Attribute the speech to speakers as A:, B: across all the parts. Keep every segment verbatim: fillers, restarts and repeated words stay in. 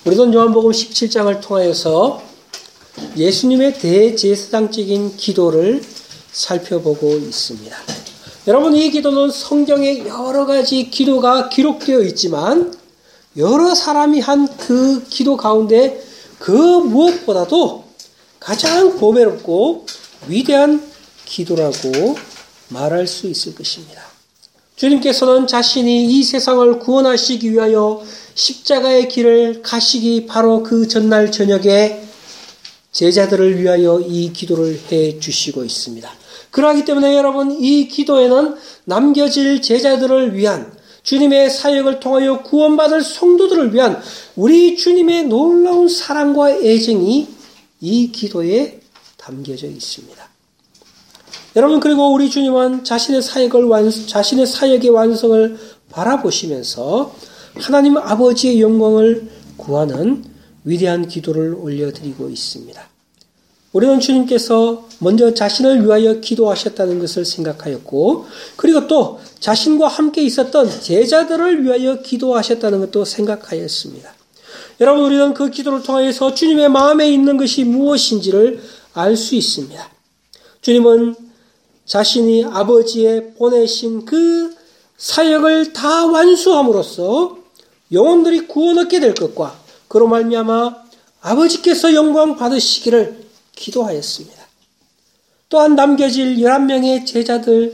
A: 우리도 요한복음 십칠 장을 통하여서 예수님의 대제사장적인 기도를 살펴보고 있습니다. 여러분, 이 기도는 성경에 여러 가지 기도가 기록되어 있지만 여러 사람이 한 그 기도 가운데 그 무엇보다도 가장 보배롭고 위대한 기도라고 말할 수 있을 것입니다. 주님께서는 자신이 이 세상을 구원하시기 위하여 십자가의 길을 가시기 바로 그 전날 저녁에 제자들을 위하여 이 기도를 해 주시고 있습니다. 그러하기 때문에 여러분, 이 기도에는 남겨질 제자들을 위한, 주님의 사역을 통하여 구원받을 성도들을 위한 우리 주님의 놀라운 사랑과 애정이 이 기도에 담겨져 있습니다. 여러분, 그리고 우리 주님은 자신의 사역을 완, 자신의 사역의 완성을 바라보시면서 하나님 아버지의 영광을 구하는 위대한 기도를 올려드리고 있습니다. 우리는 주님께서 먼저 자신을 위하여 기도하셨다는 것을 생각하였고, 그리고 또 자신과 함께 있었던 제자들을 위하여 기도하셨다는 것도 생각하였습니다. 여러분, 우리는 그 기도를 통해서 주님의 마음에 있는 것이 무엇인지를 알 수 있습니다. 주님은 자신이 아버지의 보내신 그 사역을 다 완수함으로써 영혼들이 구원 얻게 될 것과 그로 말미암아 아버지께서 영광 받으시기를 기도하였습니다. 또한 남겨질 열한 명의 제자들,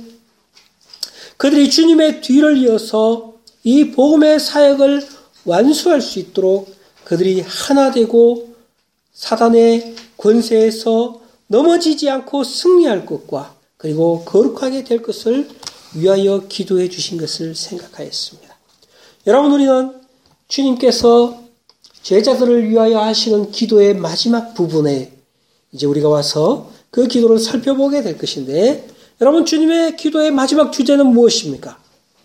A: 그들이 주님의 뒤를 이어서 이 복음의 사역을 완수할 수 있도록 그들이 하나 되고 사단의 권세에서 넘어지지 않고 승리할 것과 그리고 거룩하게 될 것을 위하여 기도해 주신 것을 생각하였습니다. 여러분, 우리는 주님께서 제자들을 위하여 하시는 기도의 마지막 부분에 이제 우리가 와서 그 기도를 살펴보게 될 것인데, 여러분, 주님의 기도의 마지막 주제는 무엇입니까?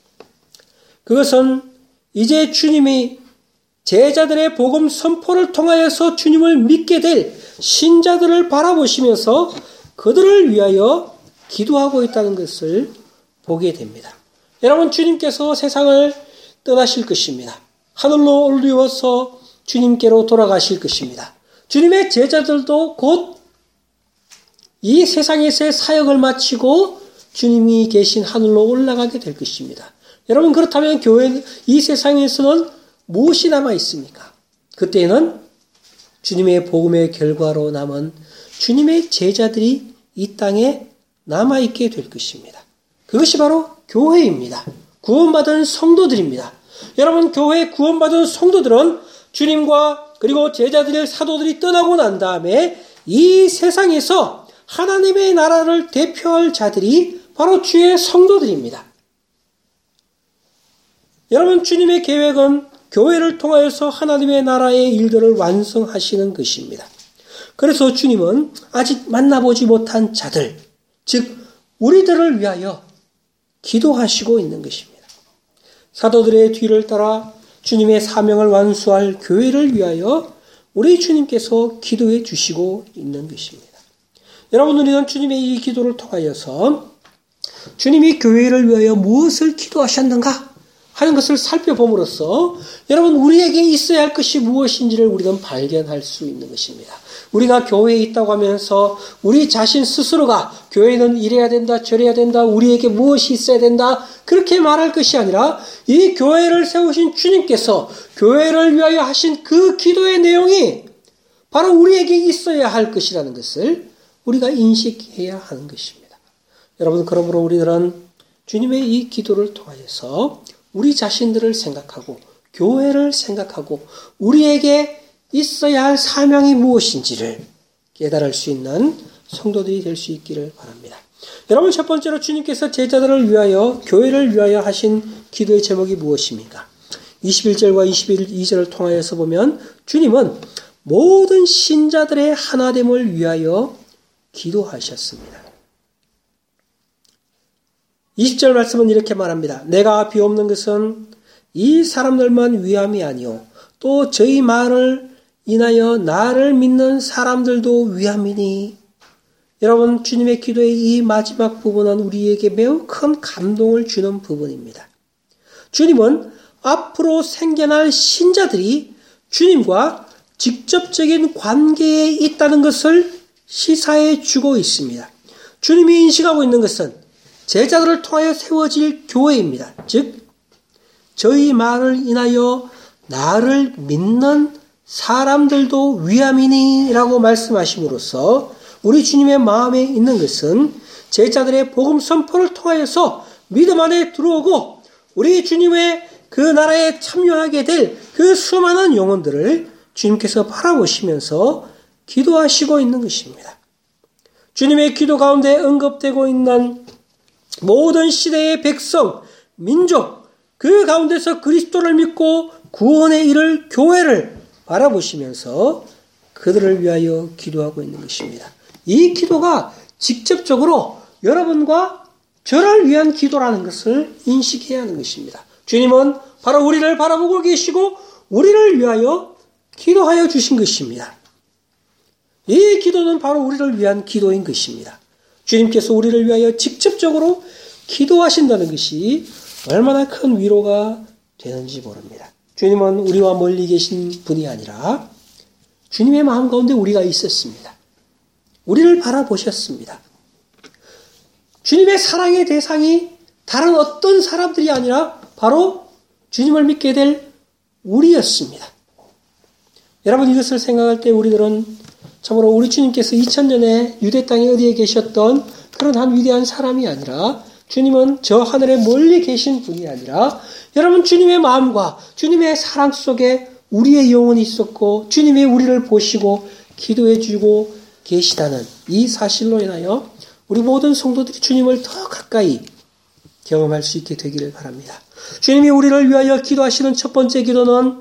A: 그것은 이제 주님이 제자들의 복음 선포를 통하여서 주님을 믿게 될 신자들을 바라보시면서 그들을 위하여 기도하고 있다는 것을 보게 됩니다. 여러분, 주님께서 세상을 떠나실 것입니다. 하늘로 올리워서 주님께로 돌아가실 것입니다. 주님의 제자들도 곧 이 세상에서의 사역을 마치고 주님이 계신 하늘로 올라가게 될 것입니다. 여러분, 그렇다면 교회, 이 세상에서는 무엇이 남아 있습니까? 그때는 주님의 복음의 결과로 남은 주님의 제자들이 이 땅에 남아있게 될 것입니다. 그것이 바로 교회입니다. 구원받은 성도들입니다. 여러분, 교회 구원받은 성도들은 주님과 그리고 제자들의 사도들이 떠나고 난 다음에 이 세상에서 하나님의 나라를 대표할 자들이 바로 주의 성도들입니다. 여러분, 주님의 계획은 교회를 통하여서 하나님의 나라의 일들을 완성하시는 것입니다. 그래서 주님은 아직 만나보지 못한 자들, 즉 우리들을 위하여 기도하시고 있는 것입니다. 사도들의 뒤를 따라 주님의 사명을 완수할 교회를 위하여 우리 주님께서 기도해 주시고 있는 것입니다. 여러분, 우리는 주님의 이 기도를 통하여서 주님이 교회를 위하여 무엇을 기도하셨는가 하는 것을 살펴봄으로써 여러분, 우리에게 있어야 할 것이 무엇인지를 우리는 발견할 수 있는 것입니다. 우리가 교회에 있다고 하면서 우리 자신 스스로가 교회는 이래야 된다, 저래야 된다, 우리에게 무엇이 있어야 된다, 그렇게 말할 것이 아니라 이 교회를 세우신 주님께서 교회를 위하여 하신 그 기도의 내용이 바로 우리에게 있어야 할 것이라는 것을 우리가 인식해야 하는 것입니다. 여러분, 그러므로 우리들은 주님의 이 기도를 통하여서 우리 자신들을 생각하고 교회를 생각하고 우리에게 있어야 할 사명이 무엇인지를 깨달을 수 있는 성도들이 될 수 있기를 바랍니다. 여러분, 첫 번째로 주님께서 제자들을 위하여, 교회를 위하여 하신 기도의 제목이 무엇입니까? 이십일 절과 이십이 절을 통하여서 보면 주님은 모든 신자들의 하나됨을 위하여 기도하셨습니다. 이십 절 말씀은 이렇게 말합니다. 내가 비옵는 것은 이 사람들만 위함이 아니요 또 저희 말을 인하여 나를 믿는 사람들도 위함이니. 여러분, 주님의 기도의 이 마지막 부분은 우리에게 매우 큰 감동을 주는 부분입니다. 주님은 앞으로 생겨날 신자들이 주님과 직접적인 관계에 있다는 것을 시사해 주고 있습니다. 주님이 인식하고 있는 것은 제자들을 통하여 세워질 교회입니다. 즉 저희 말을 인하여 나를 믿는 사람들도 위함이니라고 말씀하심으로써 우리 주님의 마음에 있는 것은 제자들의 복음 선포를 통하여서 믿음 안에 들어오고 우리 주님의 그 나라에 참여하게 될 그 수많은 영혼들을 주님께서 바라보시면서 기도하시고 있는 것입니다. 주님의 기도 가운데 언급되고 있는 모든 시대의 백성, 민족, 그 가운데서 그리스도를 믿고 구원에 이를 교회를 바라보시면서 그들을 위하여 기도하고 있는 것입니다. 이 기도가 직접적으로 여러분과 저를 위한 기도라는 것을 인식해야 하는 것입니다. 주님은 바로 우리를 바라보고 계시고 우리를 위하여 기도하여 주신 것입니다. 이 기도는 바로 우리를 위한 기도인 것입니다. 주님께서 우리를 위하여 직접적으로 기도하신다는 것이 얼마나 큰 위로가 되는지 모릅니다. 주님은 우리와 멀리 계신 분이 아니라 주님의 마음 가운데 우리가 있었습니다. 우리를 바라보셨습니다. 주님의 사랑의 대상이 다른 어떤 사람들이 아니라 바로 주님을 믿게 될 우리였습니다. 여러분 이것을 생각할 때 우리들은 참으로 우리 주님께서 이천 년에 유대 땅에 어디에 계셨던 그런 한 위대한 사람이 아니라 주님은 저 하늘에 멀리 계신 분이 아니라 여러분 주님의 마음과 주님의 사랑 속에 우리의 영혼이 있었고 주님이 우리를 보시고 기도해 주고 계시다는 이 사실로 인하여 우리 모든 성도들이 주님을 더 가까이 경험할 수 있게 되기를 바랍니다. 주님이 우리를 위하여 기도하시는 첫 번째 기도는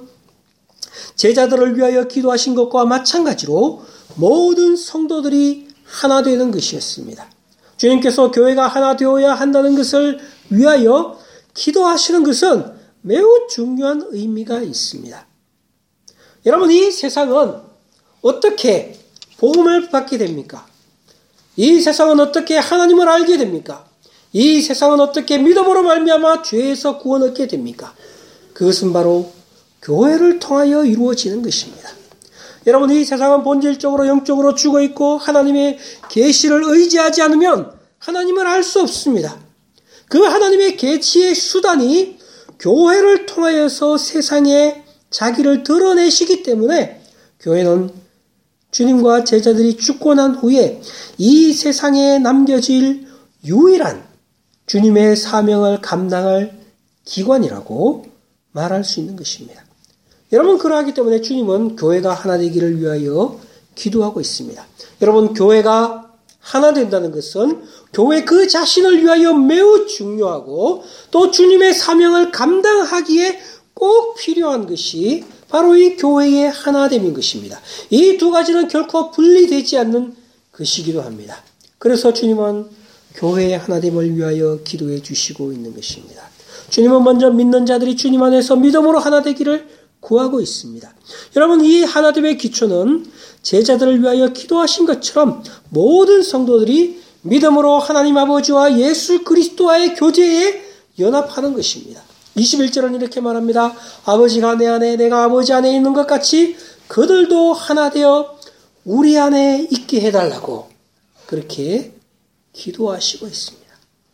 A: 제자들을 위하여 기도하신 것과 마찬가지로 모든 성도들이 하나 되는 것이었습니다. 주님께서 교회가 하나 되어야 한다는 것을 위하여 기도하시는 것은 매우 중요한 의미가 있습니다. 여러분 이 세상은 어떻게 복음을 받게 됩니까? 이 세상은 어떻게 하나님을 알게 됩니까? 이 세상은 어떻게 믿음으로 말미암아 죄에서 구원 얻게 됩니까? 그것은 바로 교회를 통하여 이루어지는 것입니다. 여러분 이 세상은 본질적으로 영적으로 죽어있고 하나님의 계시를 의지하지 않으면 하나님을 알 수 없습니다. 그 하나님의 계시의 수단이 교회를 통하여서 세상에 자기를 드러내시기 때문에 교회는 주님과 제자들이 죽고 난 후에 이 세상에 남겨질 유일한 주님의 사명을 감당할 기관이라고 말할 수 있는 것입니다. 여러분 그러하기 때문에 주님은 교회가 하나 되기를 위하여 기도하고 있습니다. 여러분 교회가 하나 된다는 것은 교회 그 자신을 위하여 매우 중요하고 또 주님의 사명을 감당하기에 꼭 필요한 것이 바로 이 교회의 하나됨인 것입니다. 이 두 가지는 결코 분리되지 않는 것이기도 합니다. 그래서 주님은 교회의 하나됨을 위하여 기도해 주시고 있는 것입니다. 주님은 먼저 믿는 자들이 주님 안에서 믿음으로 하나 되기를 구하고 있습니다. 여러분 이 하나됨의 기초는 제자들을 위하여 기도하신 것처럼 모든 성도들이 믿음으로 하나님 아버지와 예수 그리스도와의 교제에 연합하는 것입니다. 이십일 절은 이렇게 말합니다. 아버지가 내 안에 내가 아버지 안에 있는 것 같이 그들도 하나 되어 우리 안에 있게 해달라고 그렇게 기도하시고 있습니다.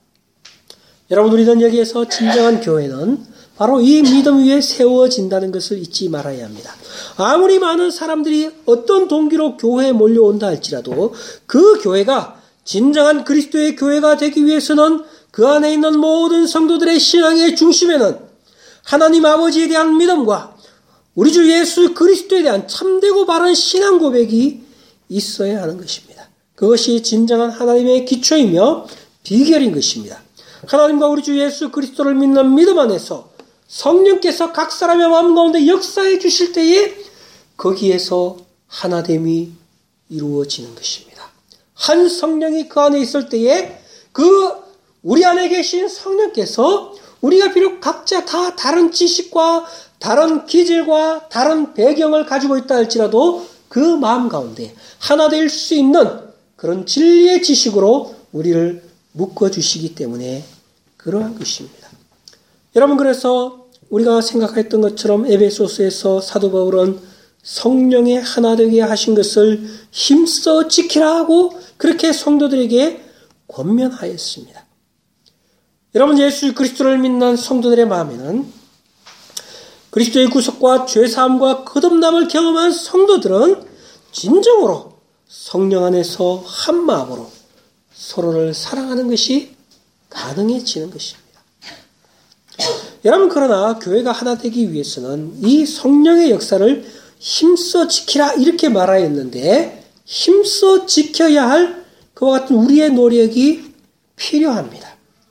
A: 여러분 우리는 여기에서 진정한 교회는 바로 이 믿음 위에 세워진다는 것을 잊지 말아야 합니다. 아무리 많은 사람들이 어떤 동기로 교회에 몰려온다 할지라도 그 교회가 진정한 그리스도의 교회가 되기 위해서는 그 안에 있는 모든 성도들의 신앙의 중심에는 하나님 아버지에 대한 믿음과 우리 주 예수 그리스도에 대한 참되고 바른 신앙 고백이 있어야 하는 것입니다. 그것이 진정한 하나님의 기초이며 비결인 것입니다. 하나님과 우리 주 예수 그리스도를 믿는 믿음 안에서 성령께서 각 사람의 마음 가운데 역사해 주실 때에 거기에서 하나됨이 이루어지는 것입니다. 한 성령이 그 안에 있을 때에 그 우리 안에 계신 성령께서 우리가 비록 각자 다 다른 지식과 다른 기질과 다른 배경을 가지고 있다 할지라도 그 마음 가운데 하나 될 수 있는 그런 진리의 지식으로 우리를 묶어주시기 때문에 그러한 것입니다. 여러분 그래서 우리가 생각했던 것처럼 에베소서에서 사도 바울은 성령의 하나 되게 하신 것을 힘써 지키라 하고 그렇게 성도들에게 권면하였습니다. 여러분, 예수 그리스도를 믿는 성도들의 마음에는 그리스도의 구속과 죄사함과 거듭남을 경험한 성도들은 진정으로 성령 안에서 한 마음으로 서로를 사랑하는 것이 가능해지는 것입니다. 여러분, 그러나 교회가 하나 되기 위해서는 이 성령의 역사를 힘써 지키라 이렇게 말하였는데 힘써 지켜야 할 그와 같은 우리의 노력이 필요합니다.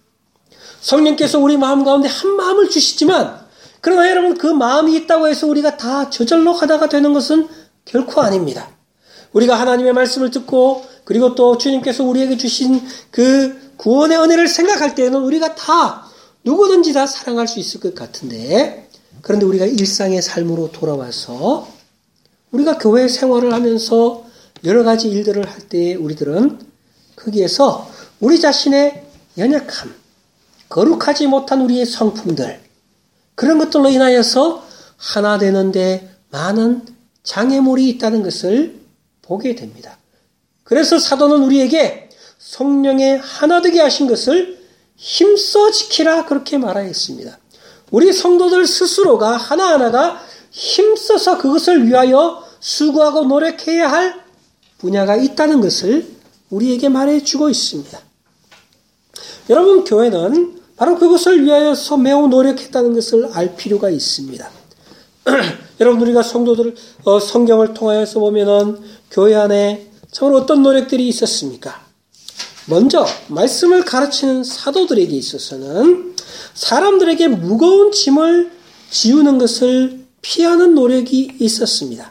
A: 성령께서 우리 마음 가운데 한 마음을 주시지만 그러나 여러분, 그 마음이 있다고 해서 우리가 다 저절로 하나가 되는 것은 결코 아닙니다. 우리가 하나님의 말씀을 듣고 그리고 또 주님께서 우리에게 주신 그 구원의 은혜를 생각할 때에는 우리가 다 누구든지 다 사랑할 수 있을 것 같은데, 그런데 우리가 일상의 삶으로 돌아와서 우리가 교회 생활을 하면서 여러 가지 일들을 할 때 우리들은 거기에서 우리 자신의 연약함, 거룩하지 못한 우리의 성품들, 그런 것들로 인하여서 하나 되는데 많은 장애물이 있다는 것을 보게 됩니다. 그래서 사도는 우리에게 성령의 하나 되게 하신 것을 힘써 지키라 그렇게 말하였습니다. 우리 성도들 스스로가 하나하나가 힘써서 그것을 위하여 수고하고 노력해야 할 분야가 있다는 것을 우리에게 말해주고 있습니다. 여러분, 교회는 바로 그것을 위하여서 매우 노력했다는 것을 알 필요가 있습니다. 여러분, 우리가 성도들 어, 성경을 통하여서 보면은 교회 안에 참으로 어떤 노력들이 있었습니까? 먼저 말씀을 가르치는 사도들에게 있어서는 사람들에게 무거운 짐을 지우는 것을 피하는 노력이 있었습니다.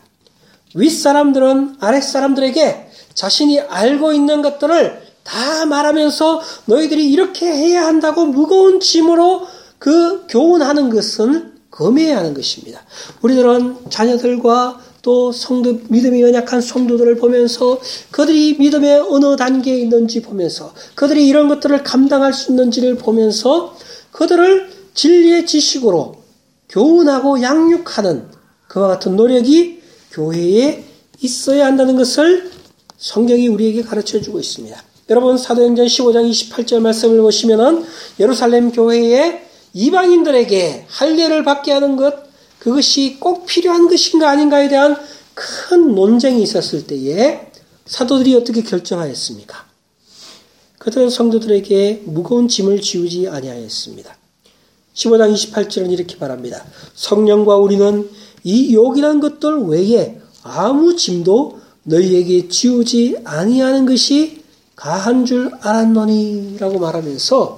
A: 윗사람들은 아랫사람들에게 자신이 알고 있는 것들을 다 말하면서 너희들이 이렇게 해야 한다고 무거운 짐으로 그 교훈하는 것은 금해야 하는 것입니다. 우리들은 자녀들과 또 성도, 믿음이 연약한 성도들을 보면서 그들이 믿음의 어느 단계에 있는지 보면서 그들이 이런 것들을 감당할 수 있는지를 보면서 그들을 진리의 지식으로 교훈하고 양육하는 그와 같은 노력이 교회에 있어야 한다는 것을 성경이 우리에게 가르쳐주고 있습니다. 여러분, 사도행전 십오 장 이십팔 절 말씀을 보시면은 예루살렘 교회에 이방인들에게 할례를 받게 하는 것, 그것이 꼭 필요한 것인가 아닌가에 대한 큰 논쟁이 있었을 때에 사도들이 어떻게 결정하였습니까? 그들은 성도들에게 무거운 짐을 지우지 아니하였습니다. 십오 장 이십팔 절은 이렇게 말합니다. 성령과 우리는 이 요긴한 것들 외에 아무 짐도 너희에게 지우지 아니하는 것이 가한 줄 알았노니 라고 말하면서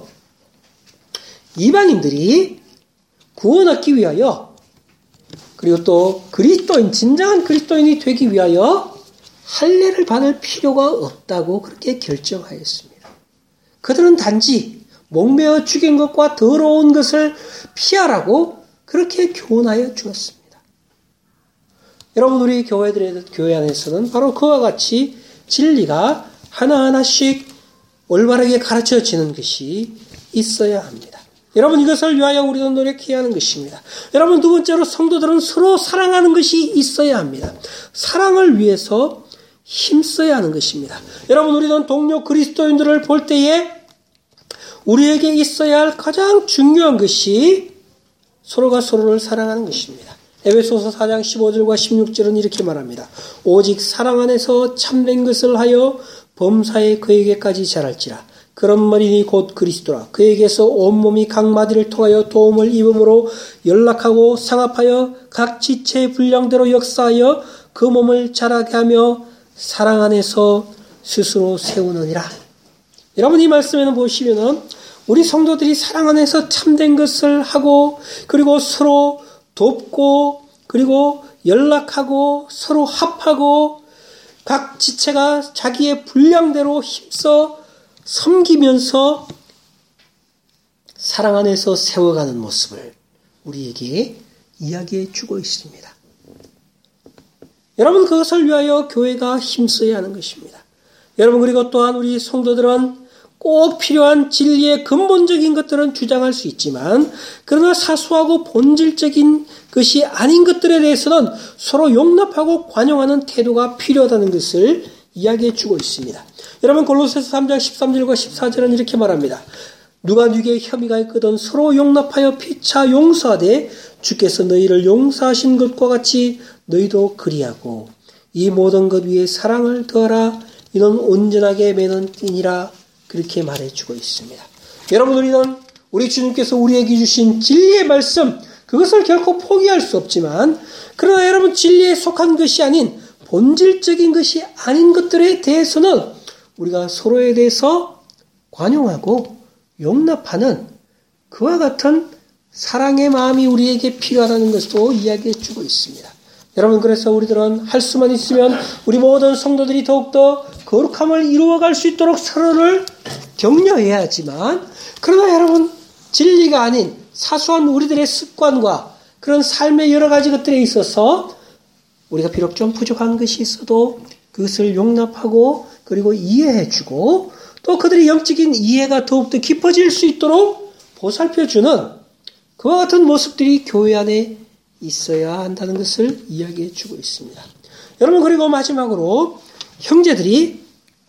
A: 이방인들이 구원 얻기 위하여 그리고 또 그리스도인, 진정한 그리스도인이 되기 위하여 할례를 받을 필요가 없다고 그렇게 결정하였습니다. 그들은 단지 목매어 죽인 것과 더러운 것을 피하라고 그렇게 교훈하여 주었습니다. 여러분, 우리 교회들의 교회 안에서는 바로 그와 같이 진리가 하나하나씩 올바르게 가르쳐지는 것이 있어야 합니다. 여러분, 이것을 위하여 우리는 노력해야 하는 것입니다. 여러분, 두 번째로 성도들은 서로 사랑하는 것이 있어야 합니다. 사랑을 위해서 힘써야 하는 것입니다. 여러분, 우리는 동료 그리스도인들을 볼 때에 우리에게 있어야 할 가장 중요한 것이 서로가 서로를 사랑하는 것입니다. 에베소서 사 장 십오 절과 십육 절은 이렇게 말합니다. 오직 사랑 안에서 참된 것을 하여 범사에 그에게까지 자랄지라. 그런 머리니 곧 그리스도라. 그에게서 온몸이 각 마디를 통하여 도움을 입음으로 연락하고 상합하여 각 지체의 분량대로 역사하여 그 몸을 자라게 하며 사랑 안에서 스스로 세우느니라. 여러분, 이 말씀에는 보시면은 우리 성도들이 사랑 안에서 참된 것을 하고 그리고 서로 돕고 그리고 연락하고 서로 합하고 각 지체가 자기의 분량대로 힘써 섬기면서 사랑 안에서 세워가는 모습을 우리에게 이야기해 주고 있습니다. 여러분, 그것을 위하여 교회가 힘써야 하는 것입니다. 여러분, 그리고 또한 우리 성도들은 꼭 필요한 진리의 근본적인 것들은 주장할 수 있지만 그러나 사소하고 본질적인 것이 아닌 것들에 대해서는 서로 용납하고 관용하는 태도가 필요하다는 것을 이야기해 주고 있습니다. 여러분 골로새서 삼 장 십삼 절과 십사 절은 이렇게 말합니다. 누가 네게 혐의가 있거든 서로 용납하여 피차 용서하되 주께서 너희를 용서하신 것과 같이 너희도 그리하고 이 모든 것 위에 사랑을 더하라. 이는 온전하게 매는 띠니라. 그렇게 말해주고 있습니다. 여러분 우리는 우리 주님께서 우리에게 주신 진리의 말씀 그것을 결코 포기할 수 없지만 그러나 여러분 진리에 속한 것이 아닌 본질적인 것이 아닌 것들에 대해서는 우리가 서로에 대해서 관용하고 용납하는 그와 같은 사랑의 마음이 우리에게 필요하다는 것도 이야기해 주고 있습니다. 여러분 그래서 우리들은 할 수만 있으면 우리 모든 성도들이 더욱더 거룩함을 이루어갈 수 있도록 서로를 격려해야 하지만 그러나 여러분 진리가 아닌 사소한 우리들의 습관과 그런 삶의 여러 가지 것들에 있어서 우리가 비록 좀 부족한 것이 있어도 그것을 용납하고 그리고 이해해주고 또 그들의 영적인 이해가 더욱더 깊어질 수 있도록 보살펴주는 그와 같은 모습들이 교회 안에 있어야 한다는 것을 이야기해 주고 있습니다. 여러분 그리고 마지막으로 형제들이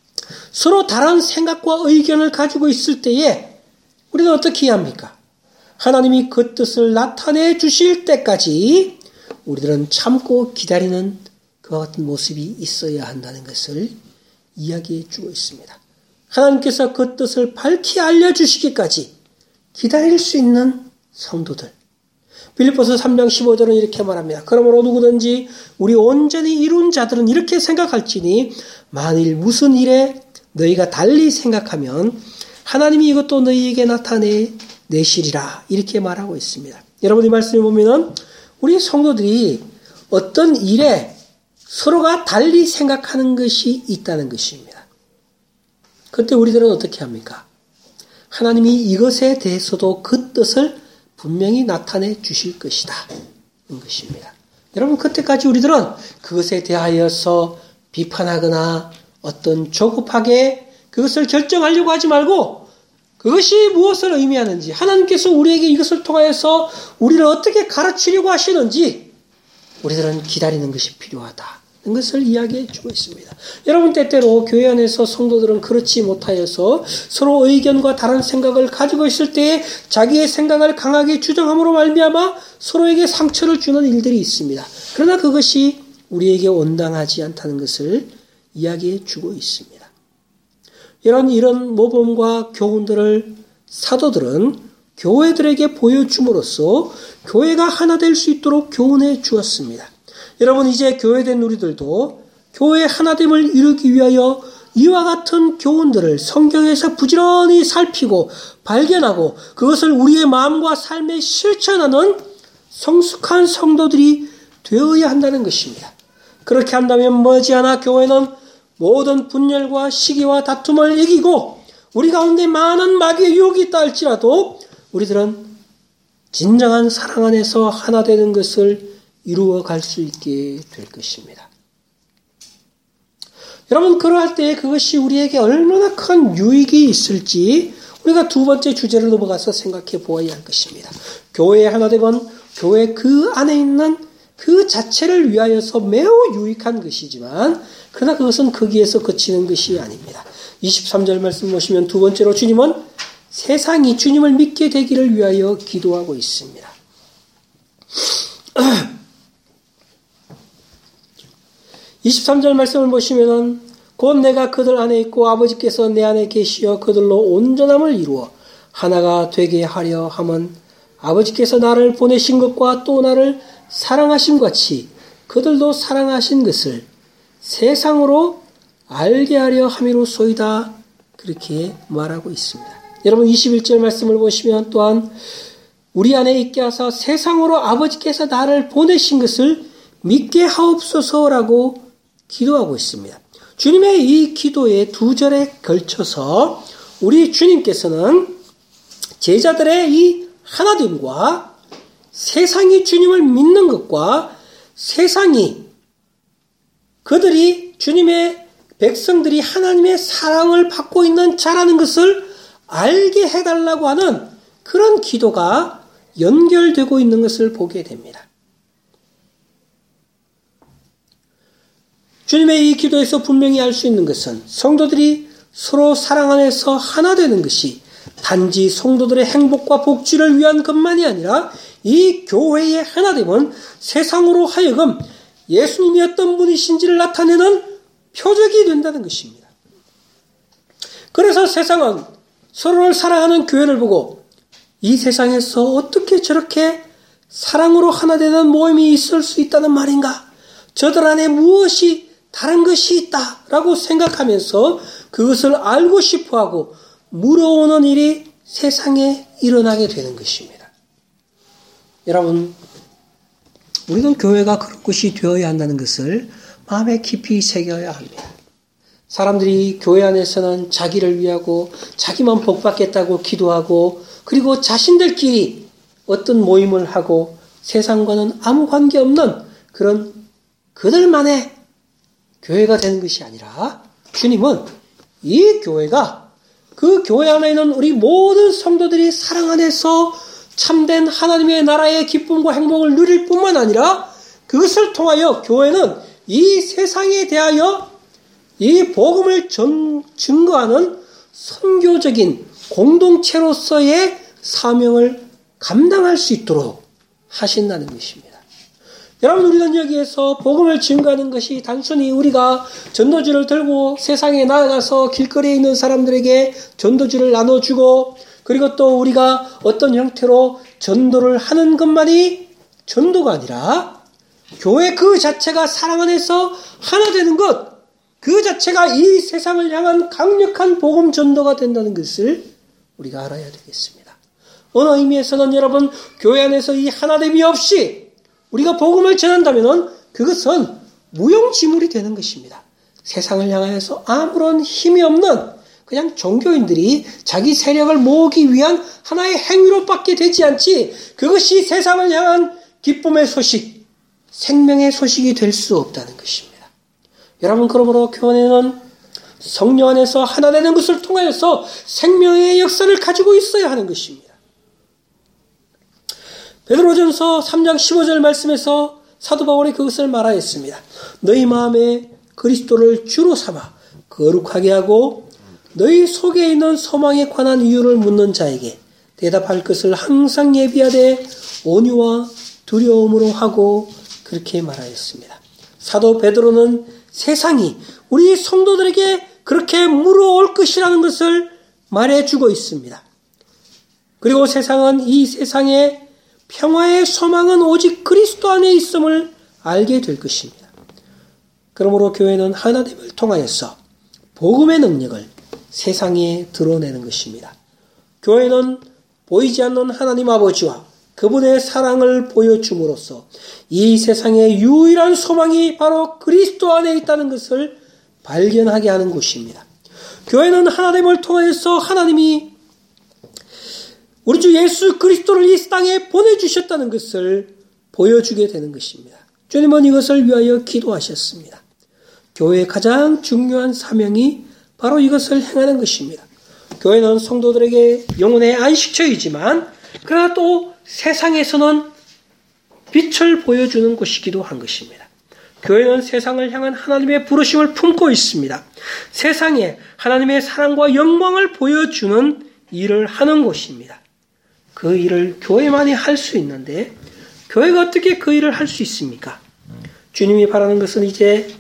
A: 서로 다른 생각과 의견을 가지고 있을 때에 우리는 어떻게 해야 합니까? 하나님이 그 뜻을 나타내 주실 때까지 우리들은 참고 기다리는 그와 같은 모습이 있어야 한다는 것을 이야기해 주고 있습니다. 하나님께서 그 뜻을 밝히 알려주시기까지 기다릴 수 있는 성도들. 빌립보서 삼 장 십오 절은 이렇게 말합니다. 그러므로 누구든지 우리 온전히 이룬 자들은 이렇게 생각할지니 만일 무슨 일에 너희가 달리 생각하면 하나님이 이것도 너희에게 나타내 내시리라 이렇게 말하고 있습니다. 여러분 이 말씀을 보면은 우리 성도들이 어떤 일에 서로가 달리 생각하는 것이 있다는 것입니다. 그때 우리들은 어떻게 합니까? 하나님이 이것에 대해서도 그 뜻을 분명히 나타내 주실 것이다. 는 것입니다. 여러분 그때까지 우리들은 그것에 대하여서 비판하거나 어떤 조급하게 그것을 결정하려고 하지 말고 그것이 무엇을 의미하는지 하나님께서 우리에게 이것을 통하여서 우리를 어떻게 가르치려고 하시는지 우리들은 기다리는 것이 필요하다. 것을 이야기해 주고 있습니다. 여러분 때때로 교회 안에서 성도들은 그렇지 못하여서 서로 의견과 다른 생각을 가지고 있을 때 자기의 생각을 강하게 주장함으로 말미암아 서로에게 상처를 주는 일들이 있습니다. 그러나 그것이 우리에게 온당하지 않다는 것을 이야기해 주고 있습니다. 이런 이런 모범과 교훈들을 사도들은 교회들에게 보여줌으로써 교회가 하나 될 수 있도록 교훈해 주었습니다. 여러분 이제 교회된 우리들도 교회의 하나됨을 이루기 위하여 이와 같은 교훈들을 성경에서 부지런히 살피고 발견하고 그것을 우리의 마음과 삶에 실천하는 성숙한 성도들이 되어야 한다는 것입니다. 그렇게 한다면 머지않아 교회는 모든 분열과 시기와 다툼을 이기고 우리 가운데 많은 마귀의 유혹이 있다 할지라도 우리들은 진정한 사랑 안에서 하나 되는 것을 이루어 갈 수 있게 될 것입니다. 여러분 그러할 때 그것이 우리에게 얼마나 큰 유익이 있을지 우리가 두 번째 주제를 넘어가서 생각해 보아야 할 것입니다. 교회의 하나됨은 교회 그 안에 있는 그 자체를 위하여서 매우 유익한 것이지만 그러나 그것은 거기에서 그치는 것이 아닙니다. 이십삼 절 말씀 보시면 두 번째로 주님은 세상이 주님을 믿게 되기를 위하여 기도하고 있습니다. 이십삼 절 말씀을 보시면 곧 내가 그들 안에 있고 아버지께서 내 안에 계시어 그들로 온전함을 이루어 하나가 되게 하려 함은 아버지께서 나를 보내신 것과 또 나를 사랑하신 같이 그들도 사랑하신 것을 세상으로 알게 하려 함이로소이다. 그렇게 말하고 있습니다. 여러분 이십일 절 말씀을 보시면 또한 우리 안에 있게 하사 세상으로 아버지께서 나를 보내신 것을 믿게 하옵소서라고 기도하고 있습니다. 주님의 이 기도의 두 절에 걸쳐서 우리 주님께서는 제자들의 이 하나됨과 세상이 주님을 믿는 것과 세상이 그들이 주님의 백성들이 하나님의 사랑을 받고 있는 자라는 것을 알게 해달라고 하는 그런 기도가 연결되고 있는 것을 보게 됩니다. 주님의 이 기도에서 분명히 알 수 있는 것은 성도들이 서로 사랑 안에서 하나 되는 것이 단지 성도들의 행복과 복지를 위한 것만이 아니라 이 교회의 하나됨은 세상으로 하여금 예수님이 어떤 분이신지를 나타내는 표적이 된다는 것입니다. 그래서 세상은 서로를 사랑하는 교회를 보고 이 세상에서 어떻게 저렇게 사랑으로 하나 되는 모임이 있을 수 있다는 말인가? 저들 안에 무엇이 다른 것이 있다라고 생각하면서 그것을 알고 싶어하고 물어오는 일이 세상에 일어나게 되는 것입니다. 여러분, 우리는 교회가 그런 곳이 되어야 한다는 것을 마음에 깊이 새겨야 합니다. 사람들이 교회 안에서는 자기를 위하고 자기만 복받겠다고 기도하고 그리고 자신들끼리 어떤 모임을 하고 세상과는 아무 관계없는 그런 그들만의 교회가 되는 것이 아니라 주님은 이 교회가 그 교회 안에 있는 우리 모든 성도들이 사랑 안에서 참된 하나님의 나라의 기쁨과 행복을 누릴 뿐만 아니라 그것을 통하여 교회는 이 세상에 대하여 이 복음을 전, 증거하는 선교적인 공동체로서의 사명을 감당할 수 있도록 하신다는 것입니다. 여러분, 우리는 여기에서 복음을 증거하는 것이 단순히 우리가 전도지를 들고 세상에 나아가서 길거리에 있는 사람들에게 전도지를 나눠주고 그리고 또 우리가 어떤 형태로 전도를 하는 것만이 전도가 아니라 교회 그 자체가 사랑 안에서 하나 되는 것, 그 자체가 이 세상을 향한 강력한 복음 전도가 된다는 것을 우리가 알아야 되겠습니다. 어느 의미에서는 여러분, 교회 안에서 이 하나됨이 없이 우리가 복음을 전한다면 그것은 무용지물이 되는 것입니다. 세상을 향하여서 아무런 힘이 없는 그냥 종교인들이 자기 세력을 모으기 위한 하나의 행위로밖에 되지 않지 그것이 세상을 향한 기쁨의 소식, 생명의 소식이 될 수 없다는 것입니다. 여러분, 그러므로 교회는 성령 안에서 하나 되는 것을 통하여서 생명의 역사를 가지고 있어야 하는 것입니다. 베드로전서 삼 장 십오 절 말씀에서 사도 바울이 그것을 말하였습니다. 너희 마음에 그리스도를 주로 삼아 거룩하게 하고 너희 속에 있는 소망에 관한 이유를 묻는 자에게 대답할 것을 항상 예비하되 온유와 두려움으로 하고 그렇게 말하였습니다. 사도 베드로는 세상이 우리 성도들에게 그렇게 물어올 것이라는 것을 말해주고 있습니다. 그리고 세상은 이 세상에 평화의 소망은 오직 그리스도 안에 있음을 알게 될 것입니다. 그러므로 교회는 하나님을 통하여서 복음의 능력을 세상에 드러내는 것입니다. 교회는 보이지 않는 하나님 아버지와 그분의 사랑을 보여줌으로써 이 세상의 유일한 소망이 바로 그리스도 안에 있다는 것을 발견하게 하는 곳입니다. 교회는 하나님을 통하여서 하나님이 우리 주 예수 그리스도를 이 땅에 보내주셨다는 것을 보여주게 되는 것입니다. 주님은 이것을 위하여 기도하셨습니다. 교회의 가장 중요한 사명이 바로 이것을 행하는 것입니다. 교회는 성도들에게 영혼의 안식처이지만 그러나 또 세상에서는 빛을 보여주는 곳이기도 한 것입니다. 교회는 세상을 향한 하나님의 부르심을 품고 있습니다. 세상에 하나님의 사랑과 영광을 보여주는 일을 하는 곳입니다. 그 일을 교회만이 할 수 있는데 교회가 어떻게 그 일을 할 수 있습니까? 주님이 바라는 것은 이제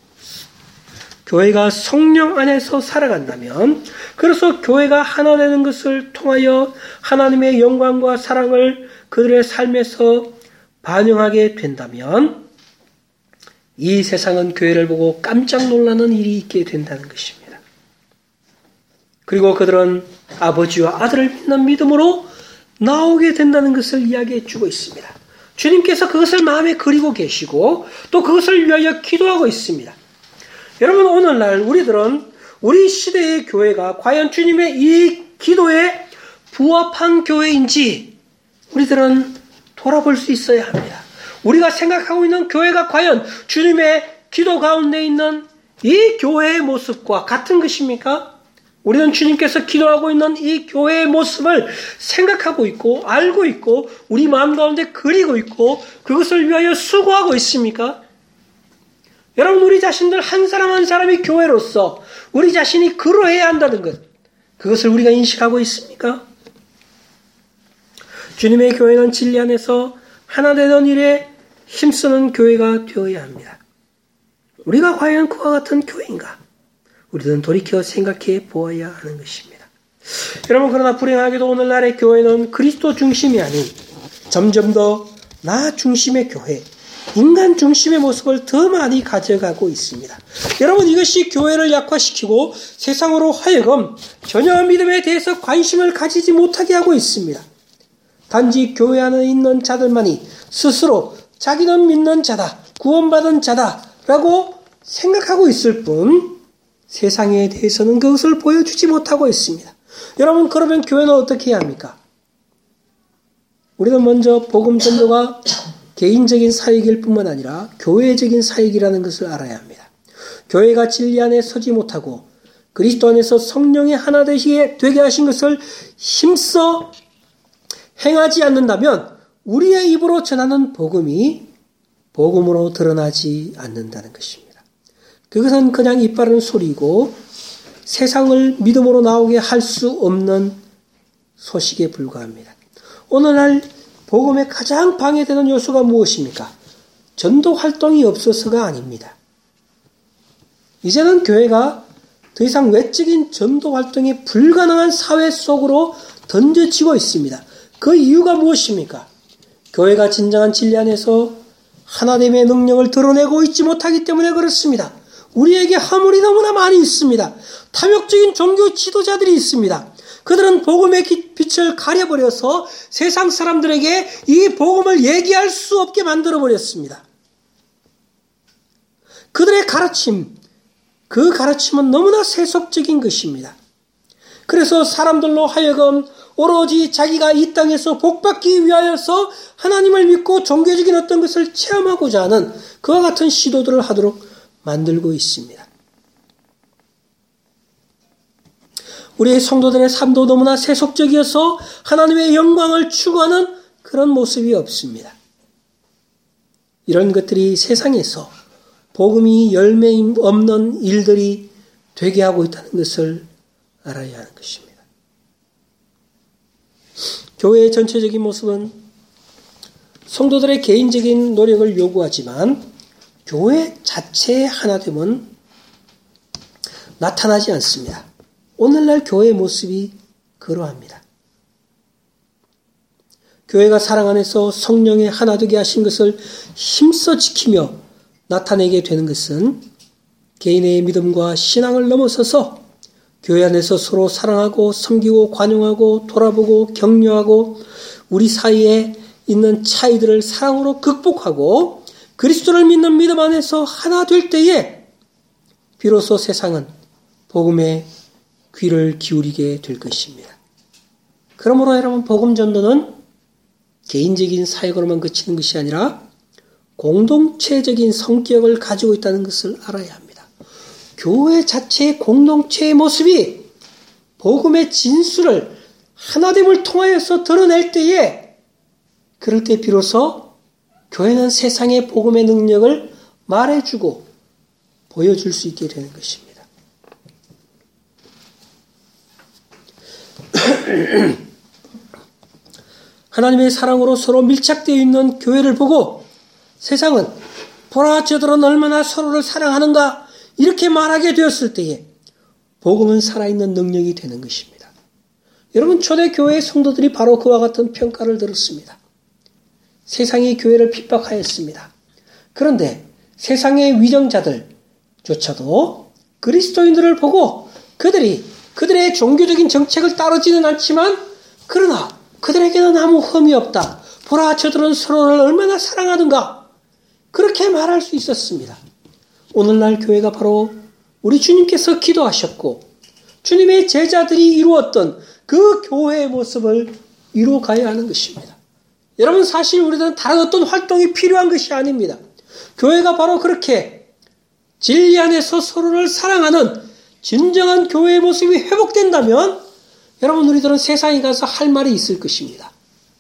A: 교회가 성령 안에서 살아간다면 그래서 교회가 하나 되는 것을 통하여 하나님의 영광과 사랑을 그들의 삶에서 반영하게 된다면 이 세상은 교회를 보고 깜짝 놀라는 일이 있게 된다는 것입니다. 그리고 그들은 아버지와 아들을 믿는 믿음으로 나오게 된다는 것을 이야기해 주고 있습니다. 주님께서 그것을 마음에 그리고 계시고 또 그것을 위하여 기도하고 있습니다. 여러분, 오늘날 우리들은 우리 시대의 교회가 과연 주님의 이 기도에 부합한 교회인지 우리들은 돌아볼 수 있어야 합니다. 우리가 생각하고 있는 교회가 과연 주님의 기도 가운데 있는 이 교회의 모습과 같은 것입니까? 우리는 주님께서 기도하고 있는 이 교회의 모습을 생각하고 있고 알고 있고 우리 마음 가운데 그리고 있고 그것을 위하여 수고하고 있습니까? 여러분, 우리 자신들 한 사람 한 사람이 교회로서 우리 자신이 그러해야 한다는 것, 그것을 우리가 인식하고 있습니까? 주님의 교회는 진리 안에서 하나 되는 일에 힘쓰는 교회가 되어야 합니다. 우리가 과연 그와 같은 교회인가? 우리는 돌이켜 생각해 보아야 하는 것입니다. 여러분, 그러나 불행하게도 오늘날의 교회는 그리스도 중심이 아닌 점점 더 나 중심의 교회, 인간 중심의 모습을 더 많이 가져가고 있습니다. 여러분, 이것이 교회를 약화시키고 세상으로 하여금 전혀 믿음에 대해서 관심을 가지지 못하게 하고 있습니다. 단지 교회 안에 있는 자들만이 스스로 자기는 믿는 자다, 구원받은 자다라고 생각하고 있을 뿐 세상에 대해서는 그것을 보여주지 못하고 있습니다. 여러분, 그러면 교회는 어떻게 해야 합니까? 우리는 먼저 복음 전도가 개인적인 사역일 뿐만 아니라 교회적인 사역이라는 것을 알아야 합니다. 교회가 진리 안에 서지 못하고 그리스도 안에서 성령의 하나 되시게 되게 하신 것을 힘써 행하지 않는다면 우리의 입으로 전하는 복음이 복음으로 드러나지 않는다는 것입니다. 그것은 그냥 입 바른 소리고 세상을 믿음으로 나오게 할 수 없는 소식에 불과합니다. 오늘날 복음에 가장 방해되는 요소가 무엇입니까? 전도 활동이 없어서가 아닙니다. 이제는 교회가 더 이상 외적인 전도 활동이 불가능한 사회 속으로 던져지고 있습니다. 그 이유가 무엇입니까? 교회가 진정한 진리 안에서 하나됨의 능력을 드러내고 있지 못하기 때문에 그렇습니다. 우리에게 화물이 너무나 많이 있습니다. 탐욕적인 종교 지도자들이 있습니다. 그들은 복음의 빛을 가려버려서 세상 사람들에게 이 복음을 얘기할 수 없게 만들어버렸습니다. 그들의 가르침, 그 가르침은 너무나 세속적인 것입니다. 그래서 사람들로 하여금 오로지 자기가 이 땅에서 복받기 위하여서 하나님을 믿고 종교적인 어떤 것을 체험하고자 하는 그와 같은 시도들을 하도록 만들고 있습니다. 우리의 성도들의 삶도 너무나 세속적이어서 하나님의 영광을 추구하는 그런 모습이 없습니다. 이런 것들이 세상에서 복음이 열매 없는 일들이 되게 하고 있다는 것을 알아야 하는 것입니다. 교회의 전체적인 모습은 성도들의 개인적인 노력을 요구하지만 교회 자체의 하나됨은 나타나지 않습니다. 오늘날 교회의 모습이 그러합니다. 교회가 사랑 안에서 성령의 하나 되게 하신 것을 힘써 지키며 나타내게 되는 것은 개인의 믿음과 신앙을 넘어서서 교회 안에서 서로 사랑하고 섬기고 관용하고 돌아보고 격려하고 우리 사이에 있는 차이들을 사랑으로 극복하고 그리스도를 믿는 믿음 안에서 하나 될 때에 비로소 세상은 복음에 귀를 기울이게 될 것입니다. 그러므로 여러분, 복음 전도는 개인적인 사역으로만 그치는 것이 아니라 공동체적인 성격을 가지고 있다는 것을 알아야 합니다. 교회 자체의 공동체의 모습이 복음의 진수를 하나됨을 통하여서 드러낼 때에 그럴 때 비로소 교회는 세상의 복음의 능력을 말해주고 보여줄 수 있게 되는 것입니다. 하나님의 사랑으로 서로 밀착되어 있는 교회를 보고 세상은 보라 저들은 얼마나 서로를 사랑하는가 이렇게 말하게 되었을 때에 복음은 살아있는 능력이 되는 것입니다. 여러분, 초대교회의 성도들이 바로 그와 같은 평가를 들었습니다. 세상이 교회를 핍박하였습니다. 그런데 세상의 위정자들조차도 그리스도인들을 보고 그들이 그들의 종교적인 정책을 따르지는 않지만 그러나 그들에게는 아무 흠이 없다. 보라 저들은 서로를 얼마나 사랑하는가. 그렇게 말할 수 있었습니다. 오늘날 교회가 바로 우리 주님께서 기도하셨고 주님의 제자들이 이루었던 그 교회의 모습을 이루어가야 하는 것입니다. 여러분, 사실 우리는 다른 어떤 활동이 필요한 것이 아닙니다. 교회가 바로 그렇게 진리 안에서 서로를 사랑하는 진정한 교회의 모습이 회복된다면 여러분 우리들은 세상에 가서 할 말이 있을 것입니다.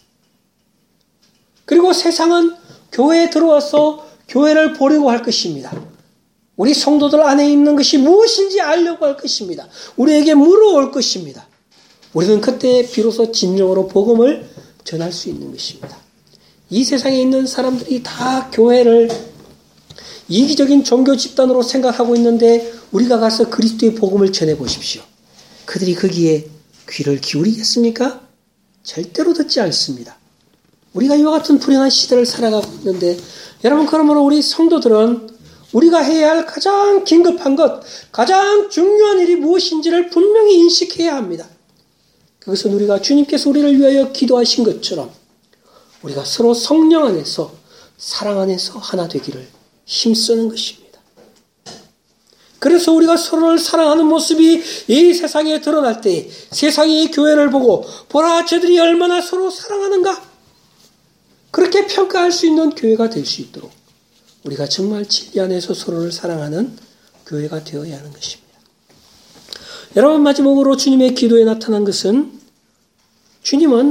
A: 그리고 세상은 교회에 들어와서 교회를 보려고 할 것입니다. 우리 성도들 안에 있는 것이 무엇인지 알려고 할 것입니다. 우리에게 물어올 것입니다. 우리는 그때 비로소 진정으로 복음을 전할 수 있는 것입니다. 이 세상에 있는 사람들이 다 교회를 이기적인 종교 집단으로 생각하고 있는데 우리가 가서 그리스도의 복음을 전해보십시오. 그들이 거기에 귀를 기울이겠습니까? 절대로 듣지 않습니다. 우리가 이와 같은 불행한 시대를 살아가고 있는데 여러분 그러므로 우리 성도들은 우리가 해야 할 가장 긴급한 것, 가장 중요한 일이 무엇인지를 분명히 인식해야 합니다. 그것은 우리가 주님께서 우리를 위하여 기도하신 것처럼 우리가 서로 성령 안에서 사랑 안에서 하나 되기를 힘쓰는 것입니다. 그래서 우리가 서로를 사랑하는 모습이 이 세상에 드러날 때 세상이 이 교회를 보고 보라 저들이 얼마나 서로 사랑하는가 그렇게 평가할 수 있는 교회가 될 수 있도록 우리가 정말 진리 안에서 서로를 사랑하는 교회가 되어야 하는 것입니다. 여러분 마지막으로 주님의 기도에 나타난 것은 주님은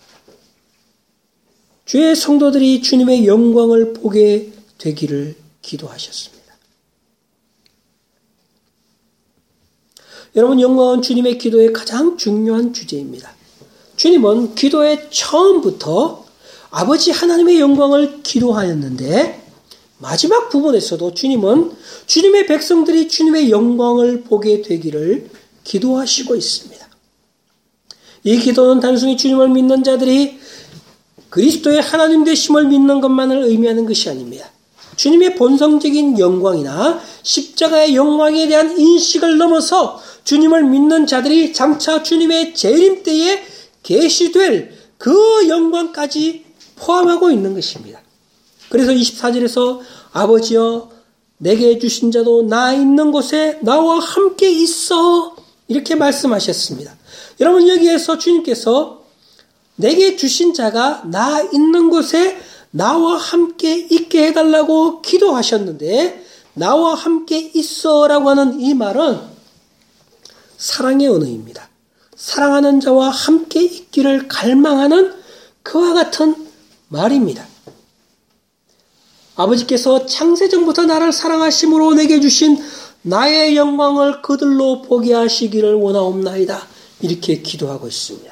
A: 주의 성도들이 주님의 영광을 보게 되기를 기도하셨습니다. 여러분 영광은 주님의 기도의 가장 중요한 주제입니다. 주님은 기도의 처음부터 아버지 하나님의 영광을 기도하였는데 마지막 부분에서도 주님은 주님의 백성들이 주님의 영광을 보게 되기를 기도하시고 있습니다. 이 기도는 단순히 주님을 믿는 자들이 그리스도의 하나님 되심을 믿는 것만을 의미하는 것이 아닙니다. 주님의 본성적인 영광이나 십자가의 영광에 대한 인식을 넘어서 주님을 믿는 자들이 장차 주님의 재림 때에 계시될 그 영광까지 포함하고 있는 것입니다. 그래서 이십사 절에서 아버지여 내게 주신 자도 나 있는 곳에 나와 함께 있어 이렇게 말씀하셨습니다. 여러분 여기에서 주님께서 내게 주신 자가 나 있는 곳에 나와 함께 있게 해달라고 기도하셨는데 나와 함께 있어라고 하는 이 말은 사랑의 언어입니다. 사랑하는 자와 함께 있기를 갈망하는 그와 같은 말입니다. 아버지께서 창세전부터 나를 사랑하심으로 내게 주신 나의 영광을 그들로 보게 하시기를 원하옵나이다. 이렇게 기도하고 있습니다.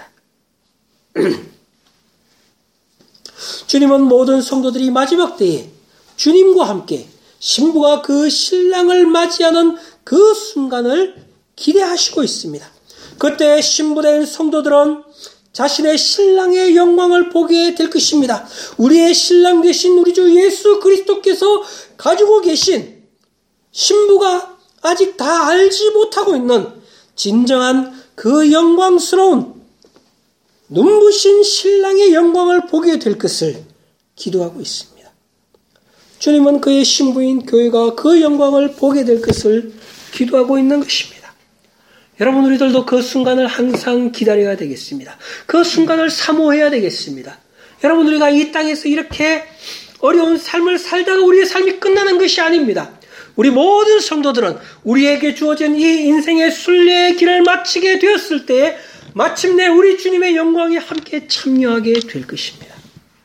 A: 주님은 모든 성도들이 마지막 때에 주님과 함께 신부가 그 신랑을 맞이하는 그 순간을 기대하시고 있습니다. 그때 신부된 성도들은 자신의 신랑의 영광을 보게 될 것입니다. 우리의 신랑 되신 우리 주 예수 그리스도께서 가지고 계신 신부가 아직 다 알지 못하고 있는 진정한 그 영광스러운 눈부신 신랑의 영광을 보게 될 것을 기도하고 있습니다. 주님은 그의 신부인 교회가 그 영광을 보게 될 것을 기도하고 있는 것입니다. 여러분 우리들도 그 순간을 항상 기다려야 되겠습니다. 그 순간을 사모해야 되겠습니다. 여러분 우리가 이 땅에서 이렇게 어려운 삶을 살다가 우리의 삶이 끝나는 것이 아닙니다. 우리 모든 성도들은 우리에게 주어진 이 인생의 순례의 길을 마치게 되었을 때 마침내 우리 주님의 영광에 함께 참여하게 될 것입니다.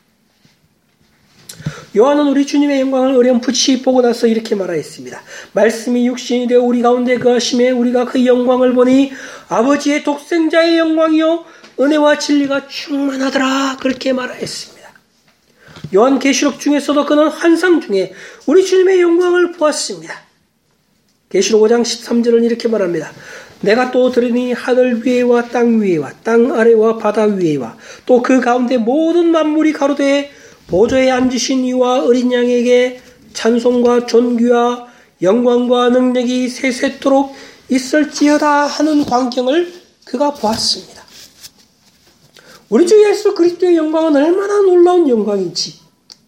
A: 요한은 우리 주님의 영광을 어렴풋이 보고 나서 이렇게 말하였습니다. 말씀이 육신이 되어 우리 가운데 거하심에 우리가 그 영광을 보니 아버지의 독생자의 영광이요 은혜와 진리가 충만하더라 그렇게 말하였습니다. 요한계시록 중에서도 그는 환상 중에 우리 주님의 영광을 보았습니다. 계시록 오 장 십삼 절은 이렇게 말합니다. 내가 또 들으니 하늘 위에와 땅 위에와 땅 아래와 바다 위에와 또 그 가운데 모든 만물이 가로되 보좌에 앉으신 이와 어린 양에게 찬송과 존귀와 영광과 능력이 세세토록 있을지어다 하는 광경을 그가 보았습니다. 우리 주 예수 그리스도의 영광은 얼마나 놀라운 영광인지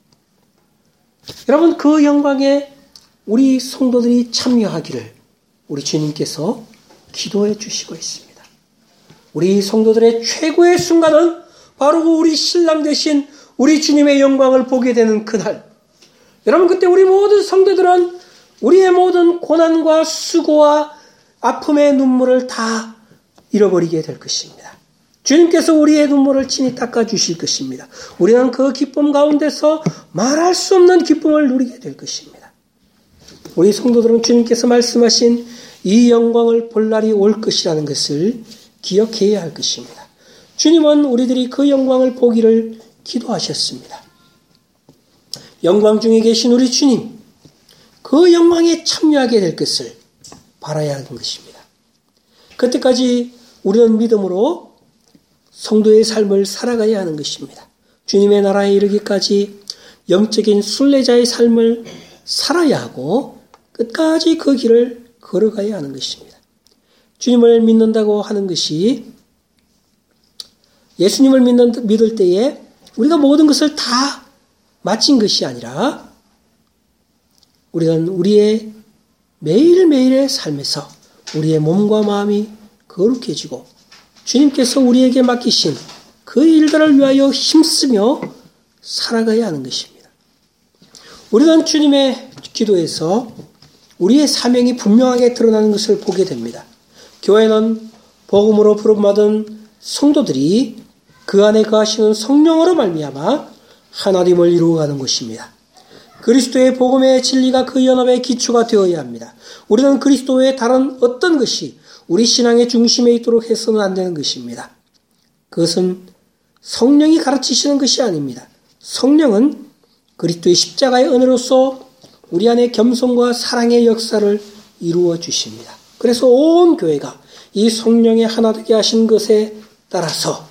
A: 여러분 그 영광에 우리 성도들이 참여하기를 우리 주님께서 기도해 주시고 있습니다. 우리 성도들의 최고의 순간은 바로 우리 신랑 되신 우리 주님의 영광을 보게 되는 그날. 여러분 그때 우리 모든 성도들은 우리의 모든 고난과 수고와 아픔의 눈물을 다 잃어버리게 될 것입니다. 주님께서 우리의 눈물을 친히 닦아주실 것입니다. 우리는 그 기쁨 가운데서 말할 수 없는 기쁨을 누리게 될 것입니다. 우리 성도들은 주님께서 말씀하신 이 영광을 볼 날이 올 것이라는 것을 기억해야 할 것입니다. 주님은 우리들이 그 영광을 보기를 기도하셨습니다. 영광 중에 계신 우리 주님, 그 영광에 참여하게 될 것을 바라야 하는 것입니다. 그때까지 우리는 믿음으로 성도의 삶을 살아가야 하는 것입니다. 주님의 나라에 이르기까지 영적인 순례자의 삶을 살아야 하고 끝까지 그 길을 걸어가야 하는 것입니다. 주님을 믿는다고 하는 것이 예수님을 믿는, 믿을 때에 우리가 모든 것을 다 마친 것이 아니라 우리는 우리의 매일매일의 삶에서 우리의 몸과 마음이 거룩해지고 주님께서 우리에게 맡기신 그 일들을 위하여 힘쓰며 살아가야 하는 것입니다. 우리는 주님의 기도에서 우리의 사명이 분명하게 드러나는 것을 보게 됩니다. 교회는 복음으로 부름받은 성도들이 그 안에 거하시는 성령으로 말미암아 하나님을 이루어가는 것입니다. 그리스도의 복음의 진리가 그 연합의 기초가 되어야 합니다. 우리는 그리스도 외에 다른 어떤 것이 우리 신앙의 중심에 있도록 해서는 안 되는 것입니다. 그것은 성령이 가르치시는 것이 아닙니다. 성령은 그리스도의 십자가의 은혜로서 우리 안에 겸손과 사랑의 역사를 이루어 주십니다. 그래서 온 교회가 이 성령의 하나 되게 하신 것에 따라서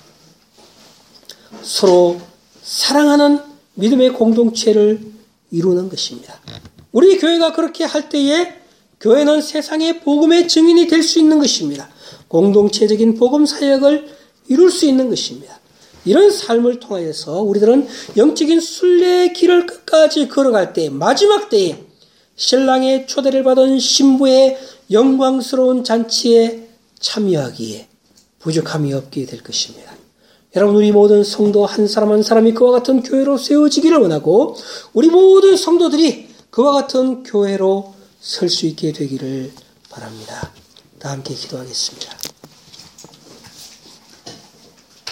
A: 서로 사랑하는 믿음의 공동체를 이루는 것입니다. 우리 교회가 그렇게 할 때에 교회는 세상의 복음의 증인이 될 수 있는 것입니다. 공동체적인 복음 사역을 이룰 수 있는 것입니다. 이런 삶을 통하여서 우리들은 영적인 순례의 길을 끝까지 걸어갈 때 마지막 때에 신랑의 초대를 받은 신부의 영광스러운 잔치에 참여하기에 부족함이 없게 될 것입니다. 여러분, 우리 모든 성도 한 사람 한 사람이 그와 같은 교회로 세워지기를 원하고 우리 모든 성도들이 그와 같은 교회로 설 수 있게 되기를 바랍니다. 다 함께 기도하겠습니다.